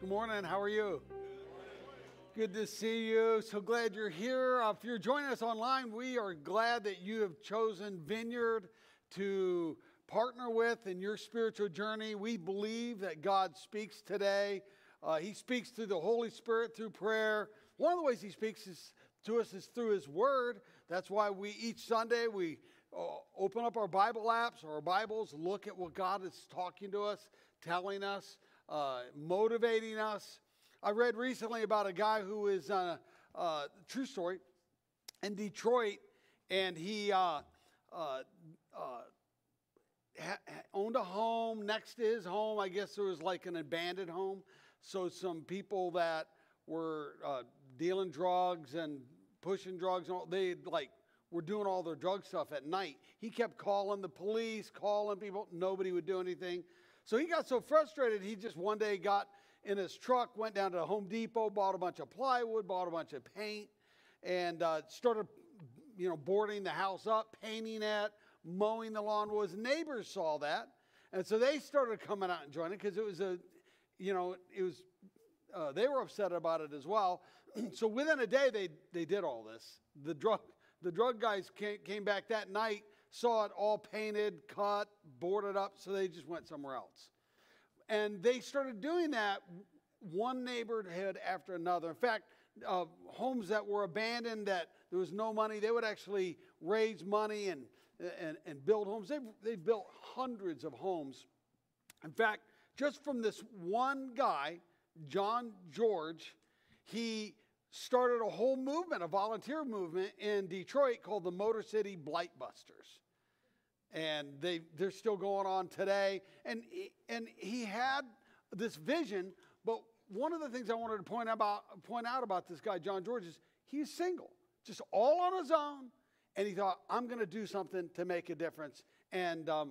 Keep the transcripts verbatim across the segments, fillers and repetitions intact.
Good morning. How are you? Good to see you. So glad you're here. Uh, if you're joining us online, we are glad that you have chosen Vineyard to partner with in your spiritual journey. We believe that God speaks today. Uh, he speaks through the Holy Spirit, through prayer. One of the ways he speaks is, to us is through his word. That's why we each Sunday we uh, open up our Bible apps or our Bibles, look at what God is talking to us, telling us, uh, motivating us. I read recently about a guy who is, uh, uh, true story, in Detroit, and he uh, uh, uh, ha- owned a home next to his home. I guess there was like an abandoned home. So some people that were uh, dealing drugs and pushing drugs, and all, they like were doing all their drug stuff at night. He kept calling the police, calling people. Nobody would do anything. So he got so frustrated, he just one day got in his truck, went down to Home Depot, bought a bunch of plywood, bought a bunch of paint, and uh, started, you know, boarding the house up, painting it, mowing the lawn. Well, his neighbors saw that, and so they started coming out and joining because it was a, you know, it was, uh, they were upset about it as well. So within a day, they they did all this. The drug the drug guys came, came back that night, saw it all painted, cut, boarded up, so they just went somewhere else. And they started doing that one neighborhood after another. In fact, uh, homes that were abandoned, that there was no money, they would actually raise money and and, and build homes. They've, they've built hundreds of homes. In fact, just from this one guy, John George, he started a whole movement, a volunteer movement in Detroit called the Motor City Blight Busters. And they, they're still going on today. And, and he had this vision, but one of the things I wanted to point, about, point out about this guy, John George, is he's single, just all on his own. And he thought, I'm going to do something to make a difference. And, um,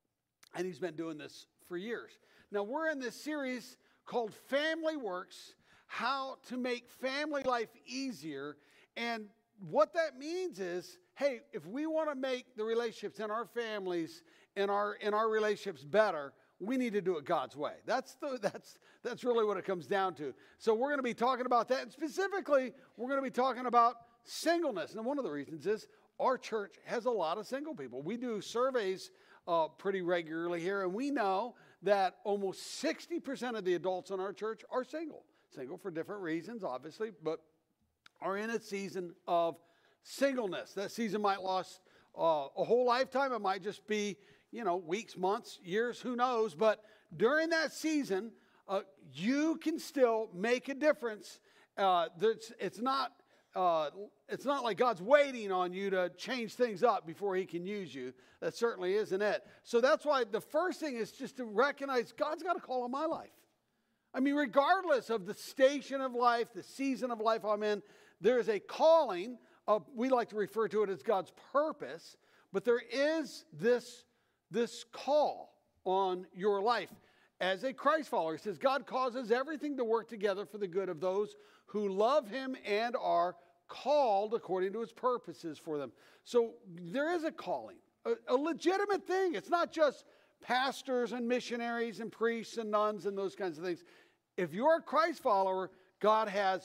and he's been doing this for years. Now, we're in this series called Family Works, how to make family life easier. And what that means is, hey, if we want to make the relationships in our families, in our in our relationships better, we need to do it God's way. That's the that's that's really what it comes down to. So we're going to be talking about that, and specifically, we're going to be talking about singleness. And one of the reasons is our church has a lot of single people. We do surveys uh, pretty regularly here, and we know that almost sixty percent of the adults in our church are single. Single for different reasons, obviously, but are in a season of singleness. That season might last uh, a whole lifetime. It might just be, you know, weeks, months, years, who knows. But during that season, uh, you can still make a difference. Uh, it's not uh, it's not like God's waiting on you to change things up before he can use you. That certainly isn't it. So that's why the first thing is just to recognize God's got a call on my life. I mean, regardless of the station of life, the season of life I'm in, there is a calling. Of, we like to refer to it as God's purpose, but there is this, this call on your life. As a Christ follower, he says, God causes everything to work together for the good of those who love him and are called according to his purposes for them. So there is a calling, a, a legitimate thing. It's not just pastors and missionaries and priests and nuns and those kinds of things. If you're a Christ follower, God has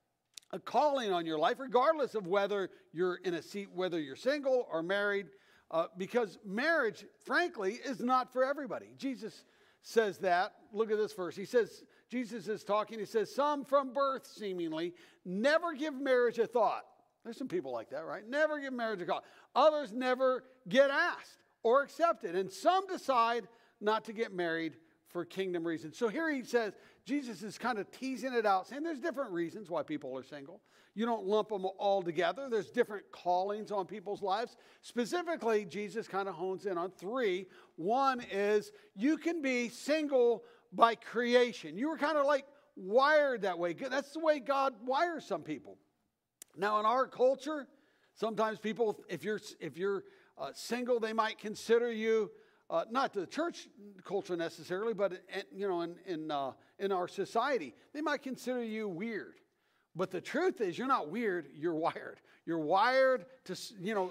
a calling on your life, regardless of whether you're in a seat, whether you're single or married, uh, because marriage, frankly, is not for everybody. Jesus says that. Look at this verse. He says, Jesus is talking, he says, some from birth, seemingly, never give marriage a thought. There's some people like that, right? Never give marriage a thought. Others never get asked or accepted. And some decide not to get married for kingdom reasons. So here he says, Jesus is kind of teasing it out, saying there's different reasons why people are single. You don't lump them all together. There's different callings on people's lives. Specifically, Jesus kind of hones in on three. One is you can be single by creation. You were kind of like wired that way. That's the way God wires some people. Now, in our culture, sometimes people, if you're if you're uh, single, they might consider you uh, not the church culture necessarily, but in, you know, in in uh, in our society, they might consider you weird. But the truth is, you're not weird. You're wired. You're wired to, you know,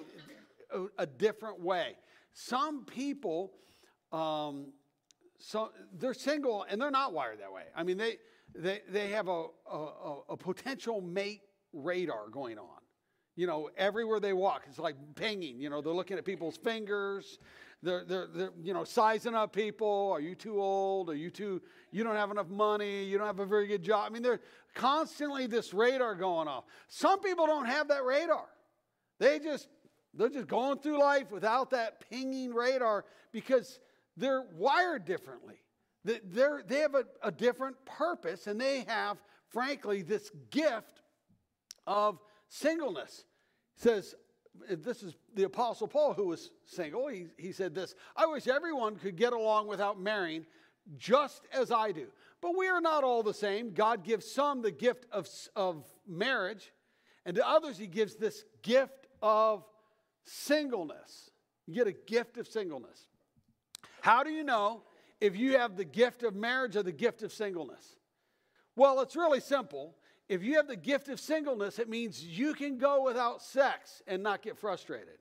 a, a different way. Some people, um, so they're single and they're not wired that way. I mean, they they, they have a, a, a potential mate radar going on. You know, everywhere they walk, it's like pinging. You know, they're looking at people's fingers. They're, they're, they're, you know, sizing up people. Are you too old? Are you too, you don't have enough money? You don't have a very good job. I mean, there's constantly this radar going off. Some people don't have that radar. They just, they're just going through life without that pinging radar because they're wired differently. They're, they have a, a different purpose, and they have, frankly, this gift of singleness. It says, this is the Apostle Paul who was single. He, he said this, I wish everyone could get along without marrying just as I do. But we are not all the same. God gives some the gift of, of marriage, and to others he gives this gift of singleness. You get a gift of singleness. How do you know if you have the gift of marriage or the gift of singleness? Well, it's really simple. If you have the gift of singleness, it means you can go without sex and not get frustrated.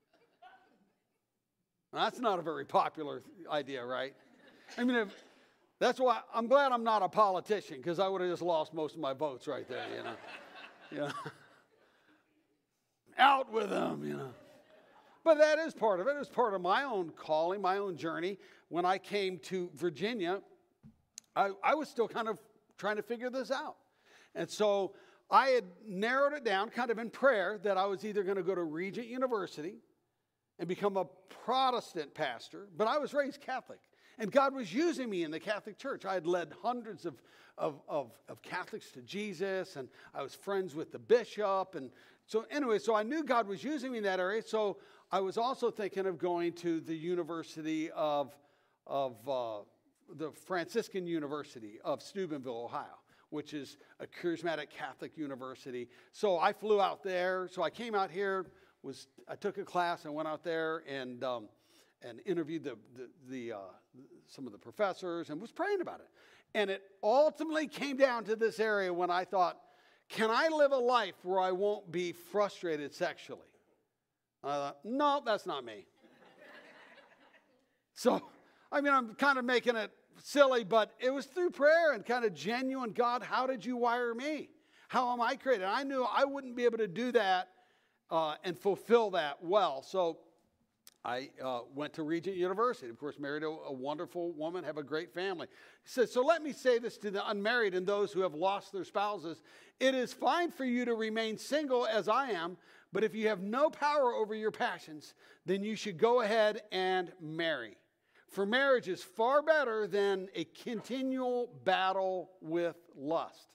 Now, that's not a very popular idea, right? I mean, if, that's why I'm glad I'm not a politician, because I would have just lost most of my votes right there, you know. You know? Out with them, you know. But that is part of it. It was part of my own calling, my own journey. When I came to Virginia, I, I was still kind of trying to figure this out. And so I had narrowed it down kind of in prayer that I was either going to go to Regent University and become a Protestant pastor, but I was raised Catholic. And God was using me in the Catholic Church. I had led hundreds of, of, of, of Catholics to Jesus, and I was friends with the bishop. And so anyway, so I knew God was using me in that area. So I was also thinking of going to the University of, of uh, the Franciscan University of Steubenville, Ohio, which is a charismatic Catholic university. So I flew out there. So I came out here, was I took a class, and went out there and um, and interviewed the the, the uh, some of the professors and was praying about it. And it ultimately came down to this area when I thought, can I live a life where I won't be frustrated sexually? I thought, no, that's not me. So, I mean, I'm kind of making it silly, but it was through prayer and kind of genuine. God, how did you wire me? How am I created? I knew I wouldn't be able to do that uh, and fulfill that well. So I uh, went to Regent University. Of course, married a, a wonderful woman, have a great family. He says, so let me say this to the unmarried and those who have lost their spouses. It is fine for you to remain single as I am, but if you have no power over your passions, then you should go ahead and marry. For marriage is far better than a continual battle with lust.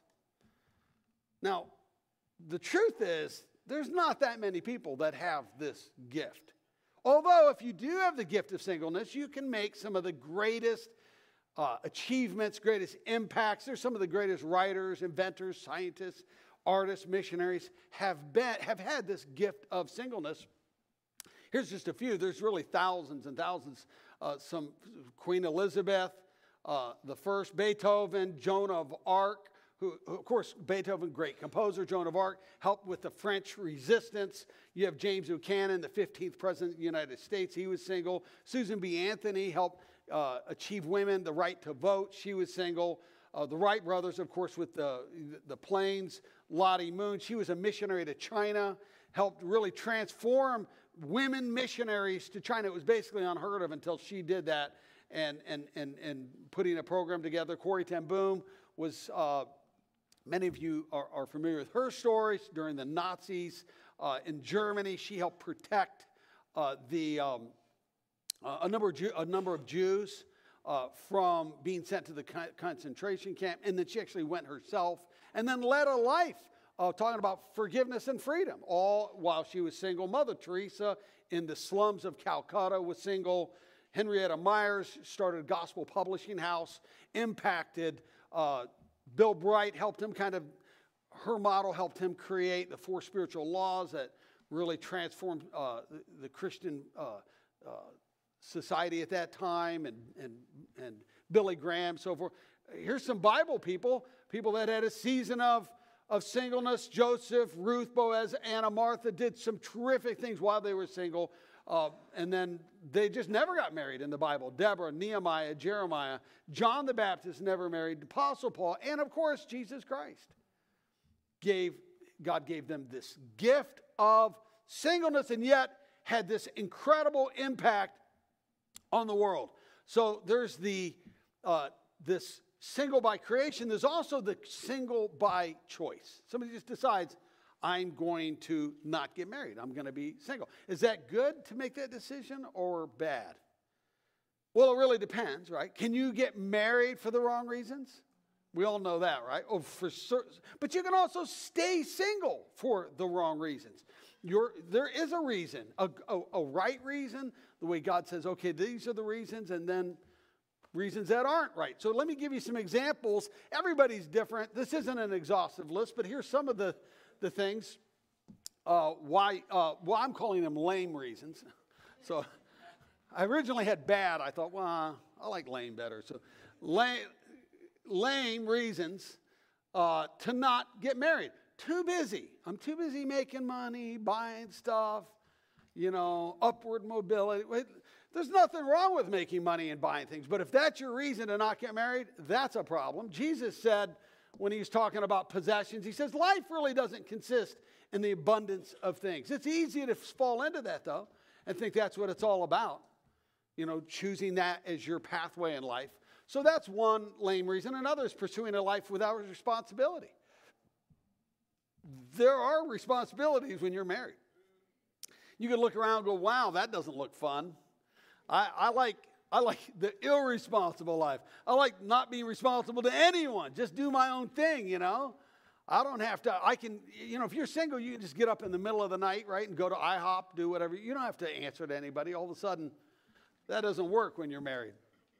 Now, the truth is, there's not that many people that have this gift. Although, if you do have the gift of singleness, you can make some of the greatest uh, achievements, greatest impacts. There's some of the greatest writers, inventors, scientists, artists, missionaries have been, have had this gift of singleness. Here's just a few. There's really thousands and thousands. Uh, some Queen Elizabeth, uh, the first, Beethoven, Joan of Arc, who, of course, Beethoven, great composer. Joan of Arc helped with the French resistance. You have James Buchanan, the fifteenth president of the United States. He was single. Susan B. Anthony helped uh, achieve women the right to vote. She was single. Uh, the Wright brothers, of course, with the, the planes. Lottie Moon, she was a missionary to China, helped really transform women missionaries to China. It was basically unheard of until she did that and and and, and putting a program together. Corrie ten Boom was, uh, many of you are, are familiar with her stories. During the Nazis uh, in Germany, she helped protect uh, the um, uh, a, number of Jew, a number of Jews uh, from being sent to the con- concentration camp. And then she actually went herself and then led a life Uh, talking about forgiveness and freedom, all while she was single. Mother Teresa in the slums of Calcutta was single. Henrietta Myers started a gospel publishing house, impacted. Uh, Bill Bright helped him kind of, her model helped him create the four spiritual laws that really transformed uh, the, the Christian uh, uh, society at that time, and, and, and Billy Graham, so forth. Here's some Bible people, people that had a season of of singleness. Joseph, Ruth, Boaz, Anna, Martha did some terrific things while they were single. Uh, and then they just never got married in the Bible. Deborah, Nehemiah, Jeremiah, John the Baptist never married, Apostle Paul, and of course, Jesus Christ. Gave, God gave them this gift of singleness and yet had this incredible impact on the world. So there's the uh, this single by creation. There's also the single by choice. Somebody just decides, I'm going to not get married. I'm going to be single. Is that good to make that decision or bad? Well, it really depends, right? Can you get married for the wrong reasons? We all know that, right? Oh, for certain, but you can also stay single for the wrong reasons. You're, there is a reason, a, a, a right reason, the way God says, okay, these are the reasons, and then reasons that aren't right. So let me give you some examples. Everybody's different. This isn't an exhaustive list, but here's some of the, the things uh, why, uh, well, I'm calling them lame reasons. So I originally had bad. I thought, well, I like lame better. So lame. Lame reasons uh, to not get married. Too busy. I'm too busy making money, buying stuff, you know, upward mobility. There's nothing wrong with making money and buying things, but if that's your reason to not get married, that's a problem. Jesus said when he's talking about possessions, he says life really doesn't consist in the abundance of things. It's easy to fall into that, though, and think that's what it's all about, you know, choosing that as your pathway in life. So that's one lame reason. Another is pursuing a life without responsibility. There are responsibilities when you're married. You can look around and go, wow, that doesn't look fun. I, I like I like the irresponsible life. I like not being responsible to anyone. Just do my own thing, you know. I don't have to, I can, you know, if you're single, you can just get up in the middle of the night, right, and go to IHOP, do whatever. You don't have to answer to anybody. All of a sudden, that doesn't work when you're married.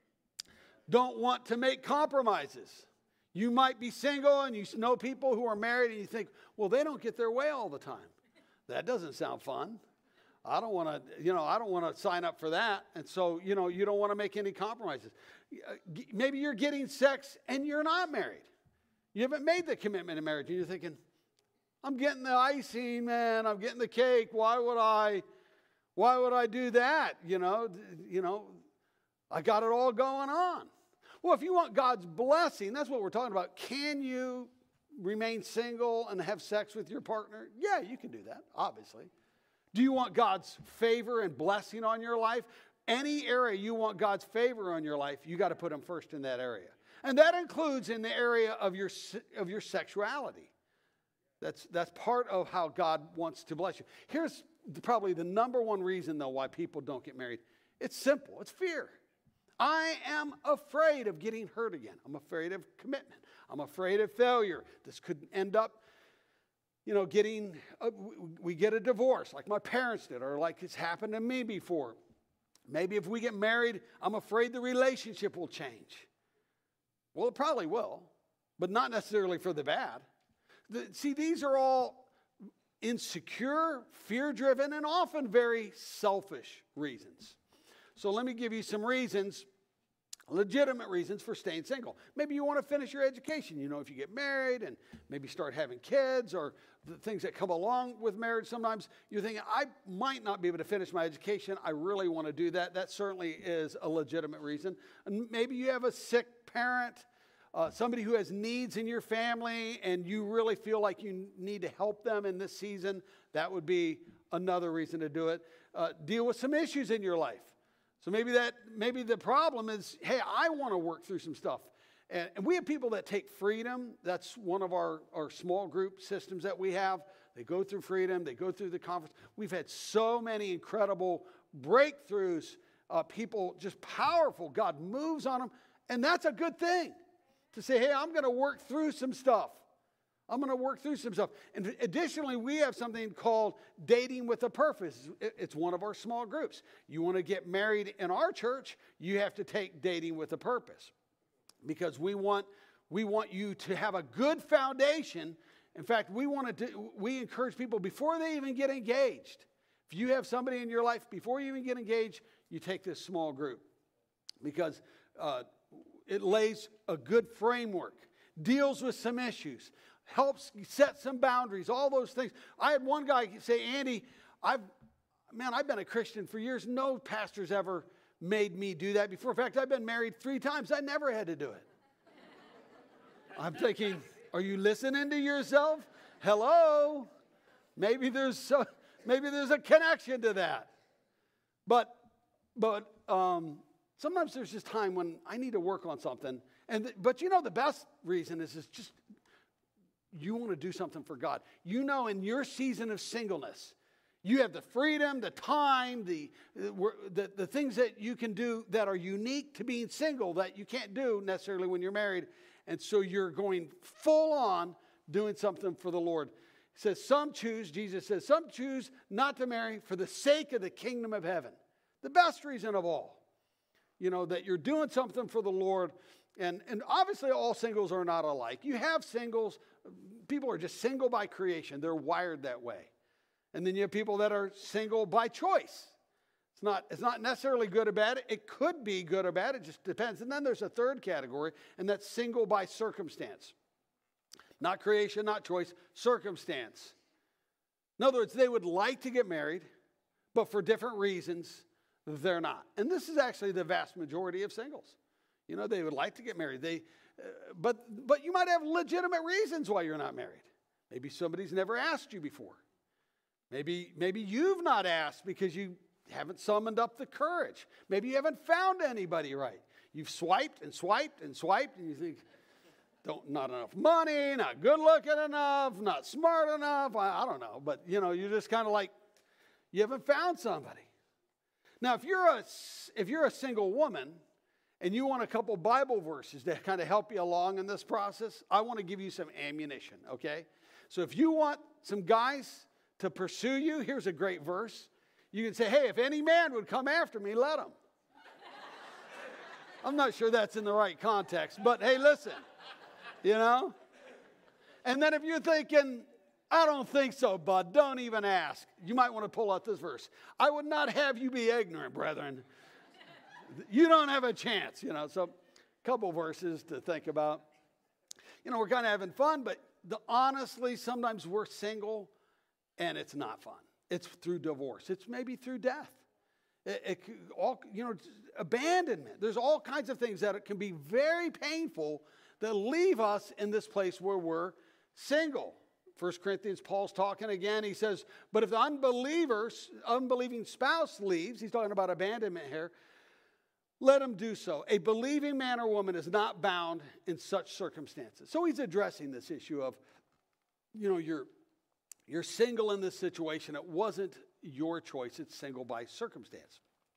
Don't want to make compromises. You might be single and you know people who are married and you think, well, they don't get their way all the time. That doesn't sound fun. I don't want to, you know, I don't want to sign up for that. And so, you know, you don't want to make any compromises. Maybe you're getting sex and you're not married. You haven't made the commitment in marriage and you're thinking, I'm getting the icing, man. I'm getting the cake. Why would I, why would I do that? You know, you know, I got it all going on. Well, if you want God's blessing, that's what we're talking about. Can you remain single and have sex with your partner? Yeah, you can do that, obviously. Do you want God's favor and blessing on your life? Any area you want God's favor on your life, you got to put him first in that area. And that includes in the area of your, of your sexuality. That's, that's part of how God wants to bless you. Here's probably the number one reason, though, why people don't get married. It's simple. It's fear. I am afraid of getting hurt again. I'm afraid of commitment. I'm afraid of failure. This could end up, you know, getting, a, we get a divorce like my parents did or like it's happened to me before. Maybe if we get married, I'm afraid the relationship will change. Well, it probably will, but not necessarily for the bad. The, see, these are all insecure, fear-driven, and often very selfish reasons. So let me give you some reasons, legitimate reasons for staying single. Maybe you want to finish your education. You know, if you get married and maybe start having kids or the things that come along with marriage, sometimes you're thinking, I might not be able to finish my education. I really want to do that. That certainly is a legitimate reason. And maybe you have a sick parent, uh, somebody who has needs in your family, and you really feel like you need to help them in this season. That would be another reason to do it. Uh, deal with some issues in your life. So maybe that maybe the problem is, hey, I want to work through some stuff. And, and we have people that take freedom. That's one of our, our small group systems that we have. They go through freedom. They go through the conference. We've had so many incredible breakthroughs. Uh, people just powerful. God moves on them. And that's a good thing to say, hey, I'm going to work through some stuff. I'm going to work through some stuff. And additionally, we have something called Dating with a Purpose. It's one of our small groups. You want to get married in our church, you have to take Dating with a Purpose. Because we want, we want you to have a good foundation. In fact, we want to do, we encourage people before they even get engaged. If you have somebody in your life, before you even get engaged, you take this small group. Because uh, it lays a good framework, deals with some issues, helps set some boundaries, all those things. I had one guy say, Andy, I've man, I've been a Christian for years. No pastor's ever made me do that before. In fact, I've been married three times. I never had to do it. I'm thinking, are you listening to yourself? Hello? Maybe there's so, maybe there's a connection to that. But but um, sometimes there's just time when I need to work on something. And th- but you know the best reason is is just you want to do something for God. You know, in your season of singleness, you have the freedom, the time, the, the the things that you can do that are unique to being single that you can't do necessarily when you're married. And so you're going full on doing something for the Lord. He says some choose, Jesus says, some choose not to marry for the sake of the kingdom of heaven. The best reason of all. You know, that you're doing something for the Lord. And, and obviously all singles are not alike. You have singles, people are just single by creation. They're wired that way. And then you have people that are single by choice. It's not, it's not necessarily good or bad. It could be good or bad. It just depends. And then there's a third category, and that's single by circumstance. Not creation, not choice, circumstance. In other words, they would like to get married, but for different reasons, they're not. And this is actually the vast majority of singles. You know, they would like to get married. They, uh, but, but you might have legitimate reasons why you're not married. Maybe somebody's never asked you before. Maybe, maybe you've not asked because you haven't summoned up the courage. Maybe you haven't found anybody right. You've swiped and swiped and swiped, and you think, don't, not enough money, not good looking enough, not smart enough. I, I don't know. But, you know, you're just kind of like, you haven't found somebody. Now, if you're a, if you're a single woman and you want a couple Bible verses to kind of help you along in this process, I want to give you some ammunition, okay? So if you want some guys to pursue you, here's a great verse. You can say, hey, if any man would come after me, let him. I'm not sure that's in the right context, but hey, listen, you know? And then if you're thinking, I don't think so, bud, don't even ask. You might want to pull out this verse. I would not have you be ignorant, brethren. You don't have a chance, you know. So a couple verses to think about. You know, we're kind of having fun, but the, honestly, sometimes we're single and it's not fun. It's through divorce. It's maybe through death. It, it all, you know, abandonment. There's all kinds of things that it can be very painful that leave us in this place where we're single. First Corinthians, Paul's talking again. He says, but if the unbeliever, unbelieving spouse leaves, he's talking about abandonment here, let him do so. A believing man or woman is not bound in such circumstances. So he's addressing this issue of, you know, you're, you're single in this situation. It wasn't your choice. It's single by circumstance.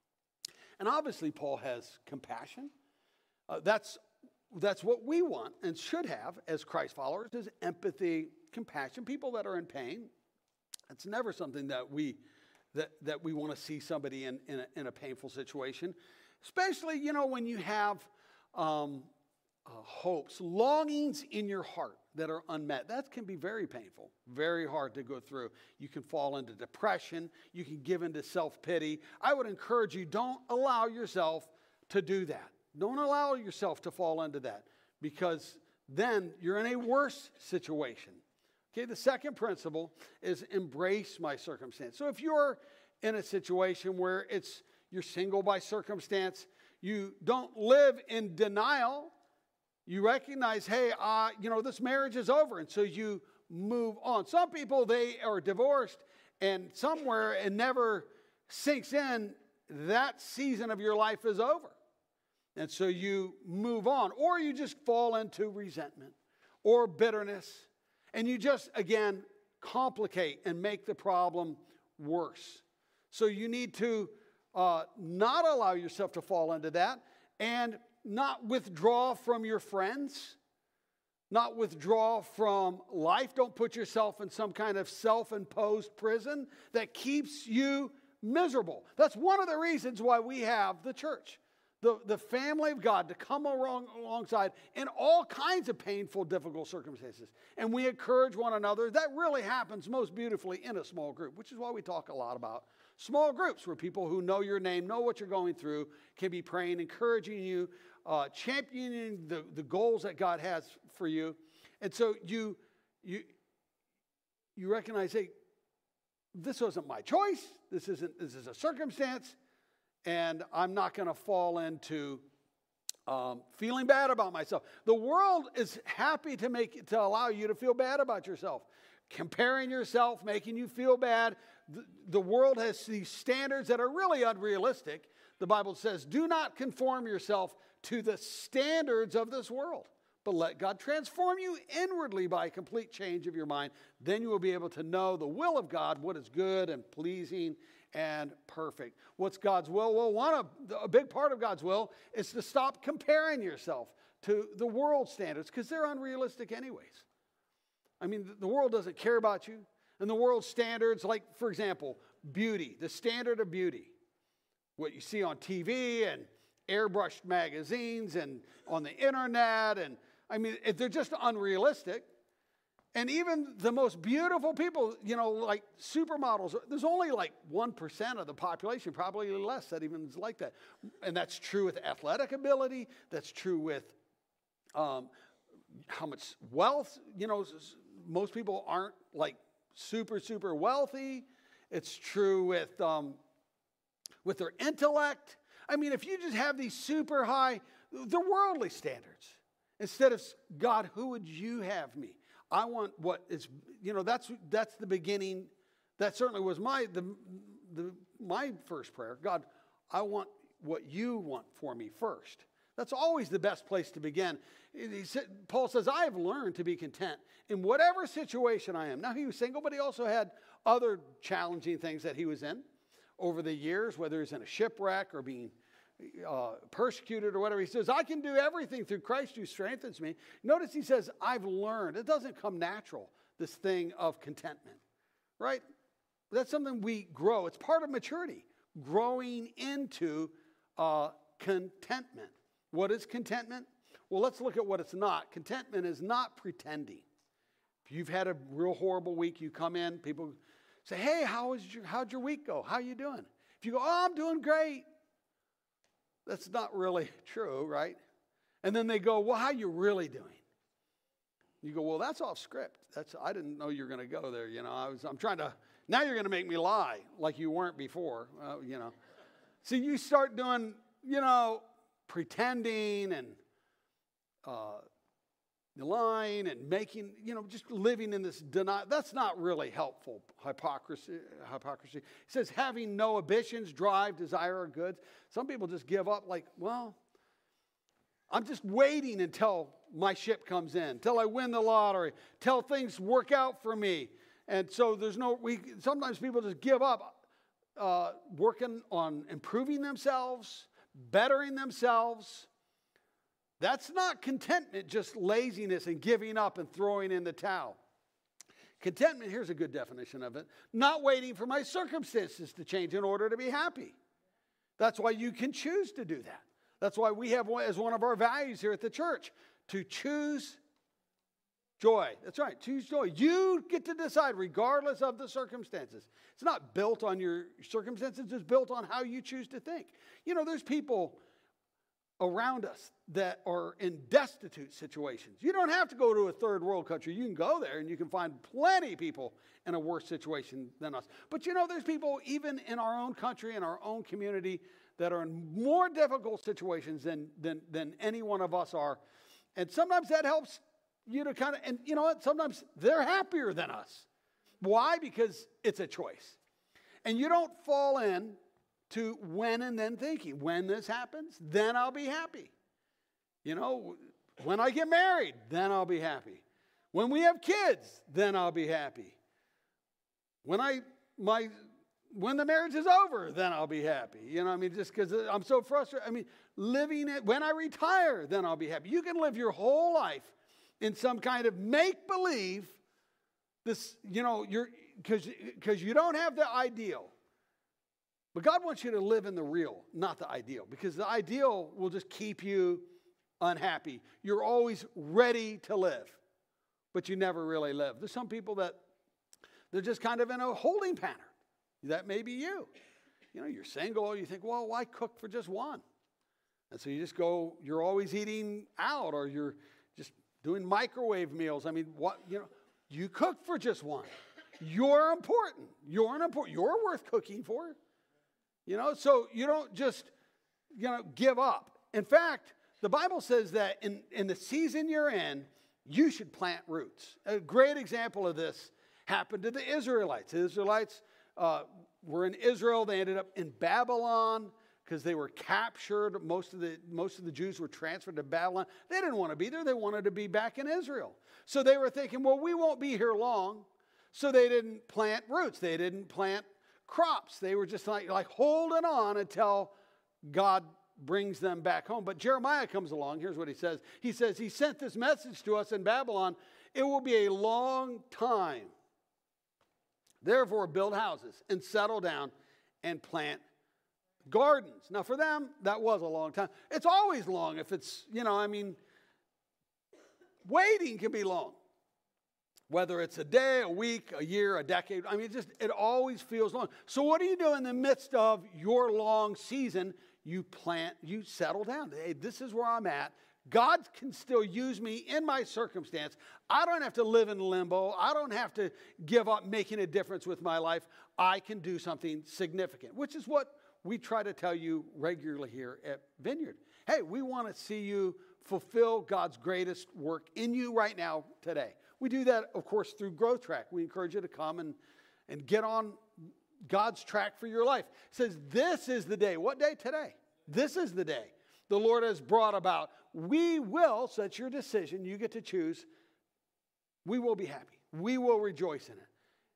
And obviously Paul has compassion. Uh, that's, that's what we want and should have as Christ followers is empathy, compassion. People that are in pain. It's never something that we, that, that we want to see somebody in, in, a, in a painful situation. Especially, you know, when you have um, uh, hopes, longings in your heart that are unmet. That can be very painful, very hard to go through. You can fall into depression. You can give into self-pity. I would encourage you, don't allow yourself to do that. Don't allow yourself to fall into that because then you're in a worse situation. Okay, the second principle is embrace my circumstance. So if you're in a situation where it's you're single by circumstance. You don't live in denial. You recognize, hey, uh, you know, this marriage is over. And so you move on. Some people, they are divorced and somewhere it never sinks in that season of your life is over. And so you move on. Or you just fall into resentment or bitterness. And you just, again, complicate and make the problem worse. So you need to Uh, not allow yourself to fall into that and not withdraw from your friends, not withdraw from life. Don't put yourself in some kind of self-imposed prison that keeps you miserable. That's one of the reasons why we have the church, the, the family of God to come along, alongside in all kinds of painful, difficult circumstances. And we encourage one another. That really happens most beautifully in a small group, which is why we talk a lot about small groups where people who know your name, know what you're going through, can be praying, encouraging you, uh, championing the, the goals that God has for you. And so you, you, you recognize, hey, this wasn't my choice. This isn't, this is a circumstance. And I'm not going to fall into um, feeling bad about myself. The world is happy to make to allow you to feel bad about yourself. Comparing yourself, making you feel bad. The, the world has these standards that are really unrealistic. The Bible says, do not conform yourself to the standards of this world, but let God transform you inwardly by a complete change of your mind. Then you will be able to know the will of God, what is good and pleasing and perfect. What's God's will? Well, one of, a big part of God's will is to stop comparing yourself to the world standards, because they're unrealistic anyways. I mean, the world doesn't care about you. And the world's standards, like, for example, beauty, the standard of beauty, what you see on T V and airbrushed magazines and on the internet, and I mean, they're just unrealistic. And even the most beautiful people, you know, like supermodels, there's only like one percent of the population, probably less, that even is like that. And that's true with athletic ability. That's true with um, how much wealth, you know, most people aren't like super, super wealthy. It's true with um, with their intellect. I mean, if you just have these super high, the worldly standards, instead of, God, who would you have me? I want what is, you know, that's that's the beginning. That certainly was my the, the my first prayer. God, I want what you want for me first. That's always the best place to begin. He said, Paul says, I have learned to be content in whatever situation I am. Now, he was single, but he also had other challenging things that he was in over the years, whether he's in a shipwreck or being uh, persecuted or whatever. He says, I can do everything through Christ who strengthens me. Notice he says, I've learned. It doesn't come natural, this thing of contentment, right? That's something we grow. It's part of maturity, growing into uh, contentment. What is contentment? Well, let's look at what it's not. Contentment is not pretending. If you've had a real horrible week, you come in, people say, hey, how was your, how'd your week go? How you doing? If you go, oh, I'm doing great. That's not really true, right? And then they go, well, how you really doing? You go, well, that's off script. That's I didn't know you were going to go there. You know, I was. I'm trying to. Now you're going to make me lie like you weren't before. Uh, you know, so you start doing, you know, pretending and uh, lying and making, you know, just living in this denial. That's not really helpful. Hypocrisy. Hypocrisy. It says having no ambitions, drive, desire, or goods. Some people just give up. Like, well, I'm just waiting until my ship comes in, until I win the lottery, till things work out for me. And so there's no. We sometimes people just give up uh, working on improving themselves, bettering themselves. That's not contentment, just laziness and giving up and throwing in the towel. Contentment, here's a good definition of it, not waiting for my circumstances to change in order to be happy. That's why you can choose to do that. That's why we have as one of our values here at the church to choose joy. That's right, choose joy. You get to decide regardless of the circumstances. It's not built on your circumstances, it's built on how you choose to think. You know, there's people around us that are in destitute situations. You don't have to go to a third world country. You can go there and you can find plenty of people in a worse situation than us. But you know, there's people even in our own country, in our own community, that are in more difficult situations than, than, than any one of us are. And sometimes that helps you to kind of, and you know what, sometimes they're happier than us. Why? Because it's a choice. And you don't fall in to when and then thinking, when this happens, then I'll be happy. You know, when I get married, then I'll be happy. When we have kids, then I'll be happy. When I, my, when the marriage is over, then I'll be happy. You know, I mean, just because I'm so frustrated. I mean, living it, when I retire, then I'll be happy. You can live your whole life in some kind of make-believe, this, you know, you're, because because you don't have the ideal. But God wants you to live in the real, not the ideal, because the ideal will just keep you unhappy. You're always ready to live, but you never really live. There's some people that they're just kind of in a holding pattern. That may be you. You know, you're single, you think, well, why cook for just one? And so you just go, you're always eating out, or you're just doing microwave meals. I mean, what, you know, you cook for just one. you're important. You're an important. You're worth cooking for. You know, so you don't just, you know, give up. In fact, the Bible says that in, in the season you're in, you should plant roots. A great example of this happened to the Israelites. The Israelites uh, were in Israel. They ended up in Babylon because they were captured. Most of the most of the Jews were transferred to Babylon. They didn't want to be there. They wanted to be back in Israel. So they were thinking, well, we won't be here long. So they didn't plant roots. They didn't plant crops. They were just like, like holding on until God brings them back home. But Jeremiah comes along. Here's what he says. He says, he sent this message to us in Babylon. It will be a long time. Therefore, build houses and settle down and plant gardens. Now, for them, that was a long time. It's always long if it's, you know, I mean, waiting can be long. Whether it's a day, a week, a year, a decade. I mean, it just, it always feels long. So what do you do in the midst of your long season? You plant, you settle down. Hey, this is where I'm at. God can still use me in my circumstance. I don't have to live in limbo. I don't have to give up making a difference with my life. I can do something significant, which is what we try to tell you regularly here at Vineyard. Hey, we want to see you fulfill God's greatest work in you right now today. We do that, of course, through Growth Track. We encourage you to come and, and get on God's track for your life. It says, this is the day. What day? Today. This is the day the Lord has brought about. We will, so that's your decision, you get to choose. We will be happy. We will rejoice in it.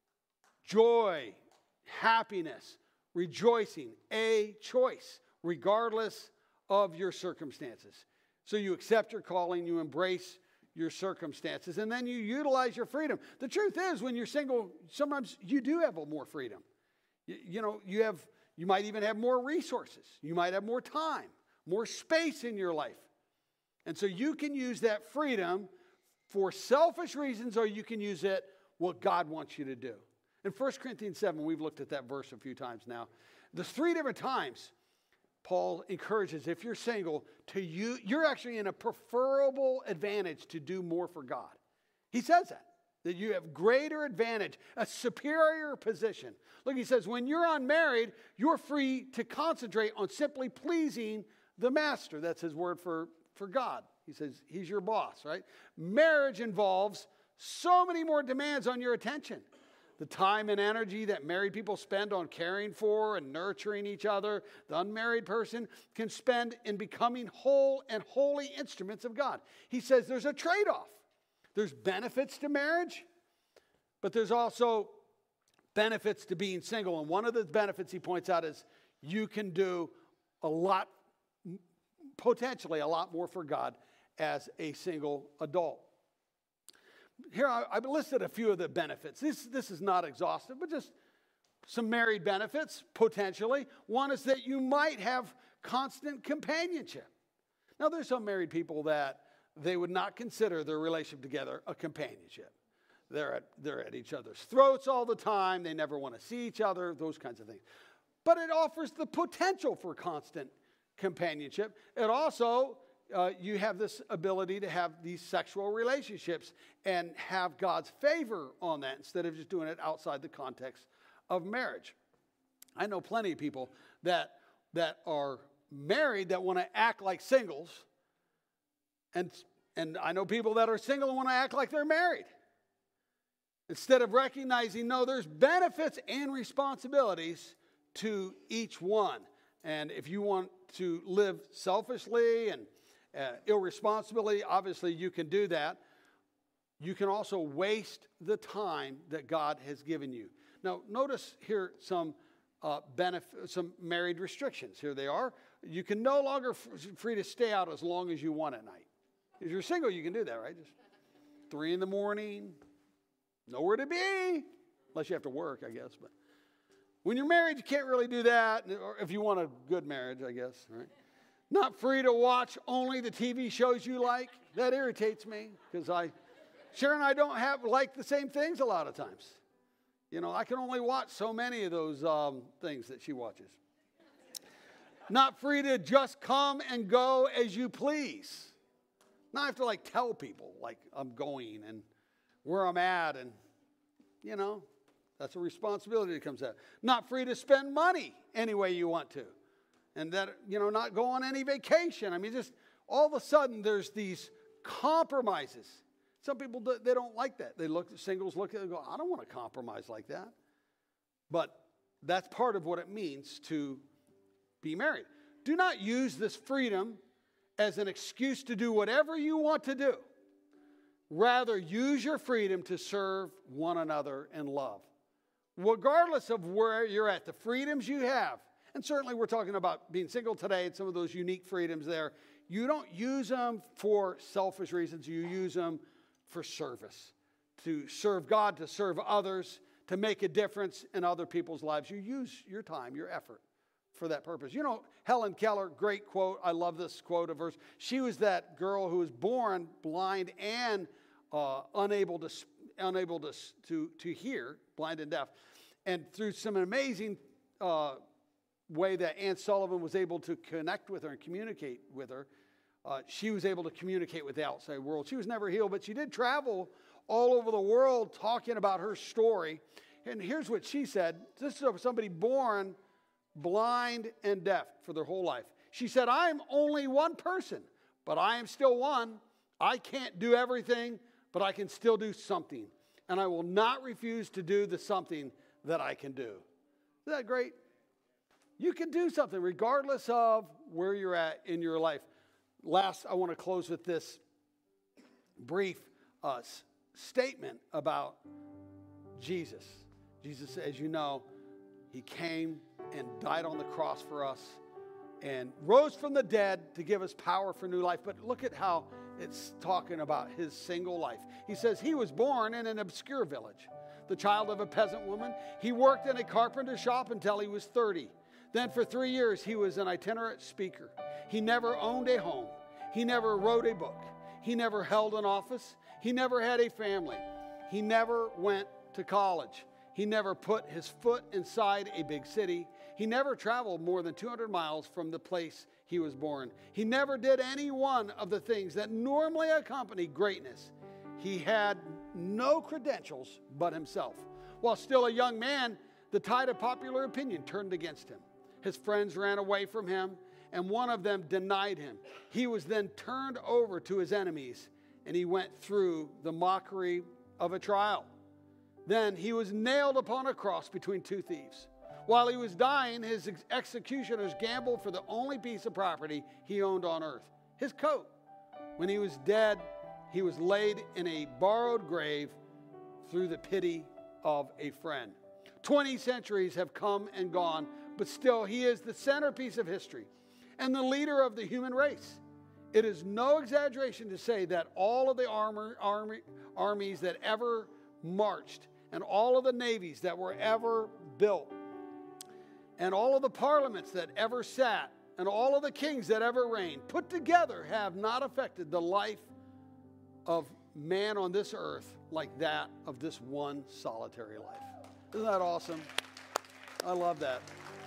Joy, happiness, rejoicing, a choice, regardless of your circumstances. So you accept your calling, you embrace your circumstances, and then you utilize your freedom. The truth is, when you're single, sometimes you do have more freedom. You, you know, you have, you might even have more resources. You might have more time, more space in your life. And so you can use that freedom for selfish reasons, or you can use it what God wants you to do. In First Corinthians seven, we've looked at that verse a few times now. There's three different times Paul encourages, if you're single, to you, you're actually in a preferable advantage to do more for God. He says that, that you have greater advantage, a superior position. Look, he says, when you're unmarried, you're free to concentrate on simply pleasing the master. That's his word for, for God. He says, he's your boss, right? Marriage involves so many more demands on your attention. The time and energy that married people spend on caring for and nurturing each other, the unmarried person can spend in becoming whole and holy instruments of God. He says there's a trade-off. There's benefits to marriage, but there's also benefits to being single. And one of the benefits he points out is you can do a lot, potentially a lot more for God as a single adult. Here, I, I've listed a few of the benefits. This, this is not exhaustive, but just some married benefits, potentially. One is that you might have constant companionship. Now, there's some married people that they would not consider their relationship together a companionship. They're at, they're at each other's throats all the time. They never want to see each other, those kinds of things. But it offers the potential for constant companionship. It also Uh, you have this ability to have these sexual relationships and have God's favor on that instead of just doing it outside the context of marriage. I know plenty of people that that are married that want to act like singles, and and I know people that are single and want to act like they're married. Instead of recognizing, no, there's benefits and responsibilities to each one. And if you want to live selfishly and Uh, irresponsibly, obviously you can do that. You can also waste the time that God has given you. Now, notice here some uh, benefit, some married restrictions. Here they are. You can no longer f- free to stay out as long as you want at night. If you're single, you can do that, right? Just three in the morning, nowhere to be, unless you have to work, I guess. But when you're married, you can't really do that. Or if you want a good marriage, I guess, right? Not free to watch only the T V shows you like. That irritates me because I, Sharon and I don't have like the same things a lot of times. You know, I can only watch so many of those um, things that she watches. Not free to just come and go as you please. Now I have to like tell people like I'm going and where I'm at and, you know, That's a responsibility that comes out. Not free to spend money any way you want to. And that, you know, not go on any vacation. I mean, just all of a sudden there's these compromises. Some people, they don't like that. They look, singles look at it and go, I don't want to compromise like that. But that's part of what it means to be married. Do not use this freedom as an excuse to do whatever you want to do. Rather, use your freedom to serve one another in love. Regardless of where you're at, the freedoms you have, and certainly we're talking about being single today and some of those unique freedoms there, you don't use them for selfish reasons. You use them for service, to serve God, to serve others, to make a difference in other people's lives. You use your time, your effort for that purpose. You know, Helen Keller, great quote. I love this quote of hers. She was that girl who was born blind and uh, unable to unable to, to to hear, blind and deaf, and through some amazing uh, way that Anne Sullivan was able to connect with her and communicate with her, uh, she was able to communicate with the outside world. She was never healed, but she did travel all over the world talking about her story. And here's what she said. This is somebody born blind and deaf for their whole life. She said, I'm only one person, but I am still one. I can't do everything, but I can still do something. And I will not refuse to do the something that I can do. Isn't that great? You can do something regardless of where you're at in your life. Last, I want to close with this brief uh, s- statement about Jesus. Jesus, as you know, he came and died on the cross for us and rose from the dead to give us power for new life. But look at how it's talking about his single life. He says he was born in an obscure village, the child of a peasant woman. He worked in a carpenter shop until he was thirty. Then for three years, he was an itinerant speaker. He never owned a home. He never wrote a book. He never held an office. He never had a family. He never went to college. He never put his foot inside a big city. He never traveled more than two hundred miles from the place he was born. He never did any one of the things that normally accompany greatness. He had no credentials but himself. While still a young man, the tide of popular opinion turned against him. His friends ran away from him, and one of them denied him. He was then turned over to his enemies, and he went through the mockery of a trial. Then he was nailed upon a cross between two thieves. While he was dying, his ex- executioners gambled for the only piece of property he owned on earth, his coat. When he was dead, he was laid in a borrowed grave through the pity of a friend. Twenty centuries have come and gone, but still he is the centerpiece of history and the leader of the human race. It is no exaggeration to say that all of the armor, army, armies that ever marched and all of the navies that were ever built and all of the parliaments that ever sat and all of the kings that ever reigned put together have not affected the life of man on this earth like that of this one solitary life. Isn't that awesome? I love that.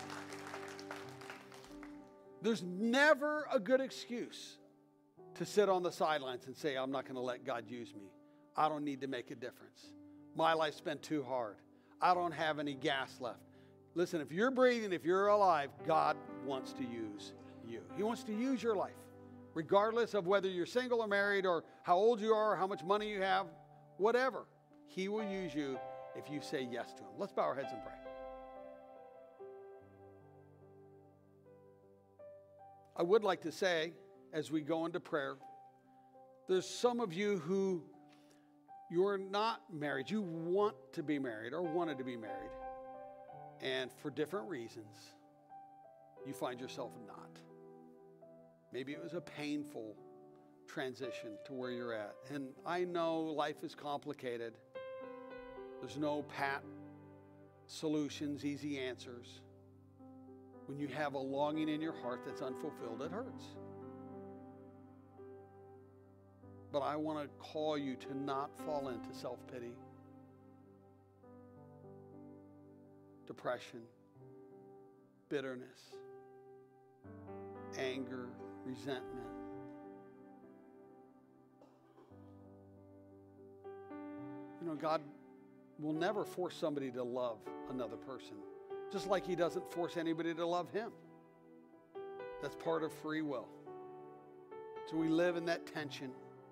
There's never a good excuse to sit on the sidelines and say, I'm not going to let God use me. I don't need to make a difference. My life's been too hard. I don't have any gas left. Listen, if you're breathing, if you're alive, God wants to use you. He wants to use your life, regardless of whether you're single or married or how old you are, or how much money you have, whatever. He will use you if you say yes to him. Let's bow our heads and pray. I would like to say, as we go into prayer, there's some of you who you're not married. You want to be married or wanted to be married. And for different reasons, you find yourself not. Maybe it was a painful transition to where you're at. And I know life is complicated. There's no pat solutions, easy answers. When you have a longing in your heart that's unfulfilled, it hurts. But I want to call you to not fall into self-pity, depression, bitterness, anger, resentment. You know, God will never force somebody to love another person, just like he doesn't force anybody to love him. That's part of free will. So we live in that tension.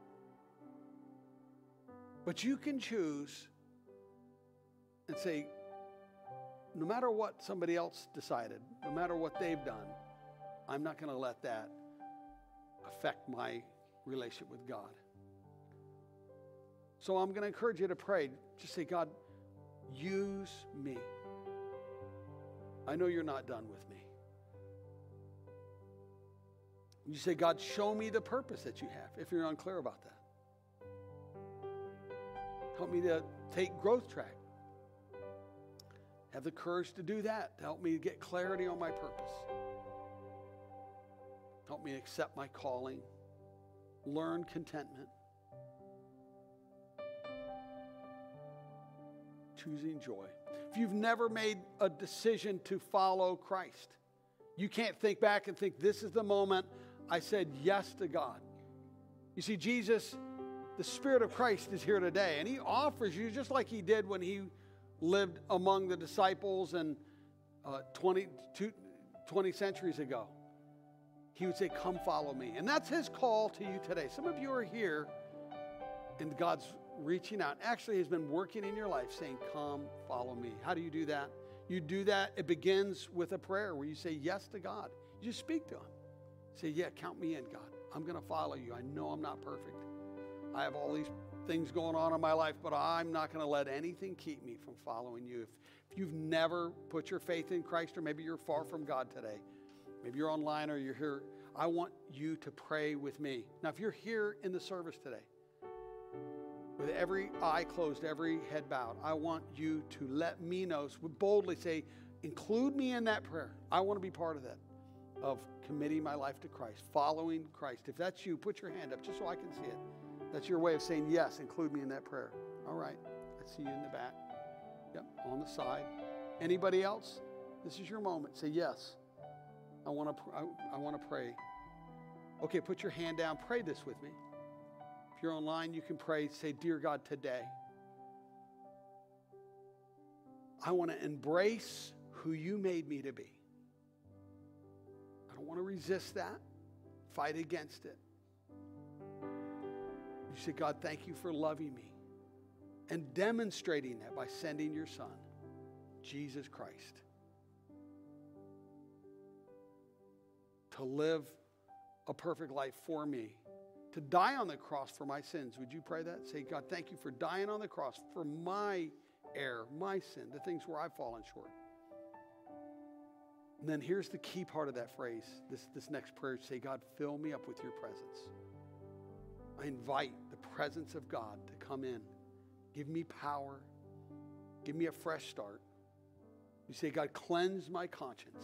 But you can choose and say, no matter what somebody else decided, no matter what they've done, I'm not going to let that affect my relationship with God. So I'm going to encourage you to pray. Just say, God, use me. I know you're not done with me. You say, God, show me the purpose that you have, if you're unclear about that. Help me to take growth track. Have the courage to do that, to help me get clarity on my purpose. Help me accept my calling. Learn contentment. Choosing joy. If you've never made a decision to follow Christ, you can't think back and think, this is the moment I said yes to God. You see, Jesus, the Spirit of Christ is here today, and he offers you, just like he did when he lived among the disciples and uh, twenty, two, twenty centuries ago. He would say, come follow me. And that's his call to you today. Some of you are here, and God's reaching out. Actually, has been working in your life saying, come follow me. How do you do that? You do that, it begins with a prayer where you say yes to God. You just speak to him. Say, yeah, count me in, God. I'm going to follow you. I know I'm not perfect. I have all these things going on in my life, but I'm not going to let anything keep me from following you. If, if you've never put your faith in Christ, or maybe you're far from God today, maybe you're online or you're here, I want you to pray with me. Now, if you're here in the service today, with every eye closed, every head bowed, I want you to let me know, so boldly say, include me in that prayer. I want to be part of that, of committing my life to Christ, following Christ. If that's you, put your hand up just so I can see it. That's your way of saying, yes, include me in that prayer. All right. I see you in the back. Yep, on the side. Anybody else? This is your moment. Say, yes, I want to I, I want to pray. Okay, put your hand down. Pray this with me. If you're online, you can pray. Say, dear God, today, I want to embrace who you made me to be. I don't want to resist that, fight against it. You say, God, thank you for loving me and demonstrating that by sending your Son, Jesus Christ, to live a perfect life for me, to die on the cross for my sins. Would you pray that? Say, God, thank you for dying on the cross for my error, my sin, the things where I've fallen short. And then here's the key part of that phrase, this, this next prayer. Say, God, fill me up with your presence. I invite the presence of God to come in. Give me power. Give me a fresh start. You say, God, cleanse my conscience.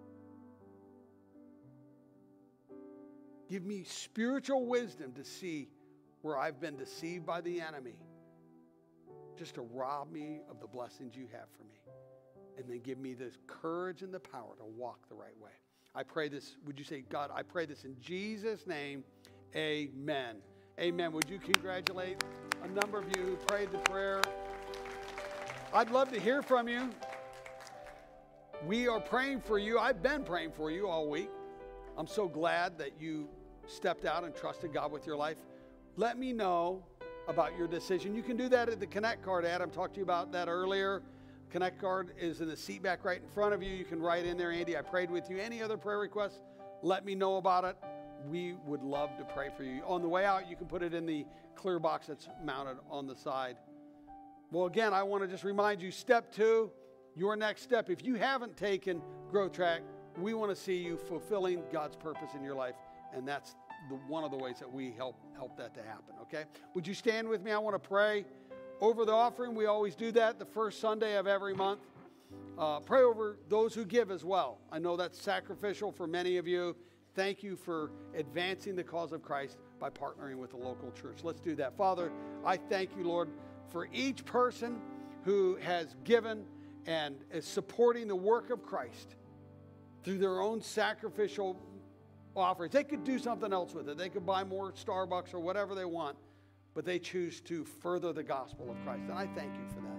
Give me spiritual wisdom to see where I've been deceived by the enemy, just to rob me of the blessings you have for me. And then give me the courage and the power to walk the right way. I pray this. Would you say, God, I pray this in Jesus' name. Amen. Amen. Would you congratulate a number of you who prayed the prayer? I'd love to hear from you. We are praying for you. I've been praying for you all week. I'm so glad that you stepped out and trusted God with your life. Let me know about your decision. You can do that at the Connect card. Adam talked to you about that earlier. Connect card is in the seat back right in front of you. You can write in there, Andy, I prayed with you. Any other prayer requests, let me know about it. We would love to pray for you. On the way out, you can put it in the clear box that's mounted on the side. Well, again, I want to just remind you, step two, your next step. If you haven't taken Growth Track, we want to see you fulfilling God's purpose in your life, and that's the, one of the ways that we help help that to happen, okay? Would you stand with me? I want to pray over the offering. We always do that the first Sunday of every month. Uh, pray over those who give as well. I know that's sacrificial for many of you. Thank you for advancing the cause of Christ by partnering with the local church. Let's do that. Father, I thank you, Lord, for each person who has given and is supporting the work of Christ through their own sacrificial offerings. They could do something else with it. They could buy more Starbucks or whatever they want, but they choose to further the gospel of Christ. And I thank you for that.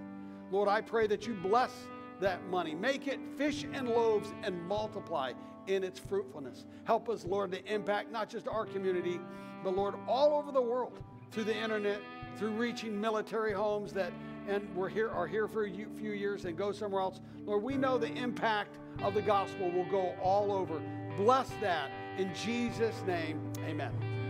Lord, I pray that you bless that money. Make it fish and loaves and multiply in its fruitfulness. Help us, Lord, to impact not just our community, but Lord, all over the world through the internet, through reaching military homes that and we're here are here for a few years and go somewhere else. Lord, we know the impact of the gospel will go all over. Bless that in Jesus' name. Amen.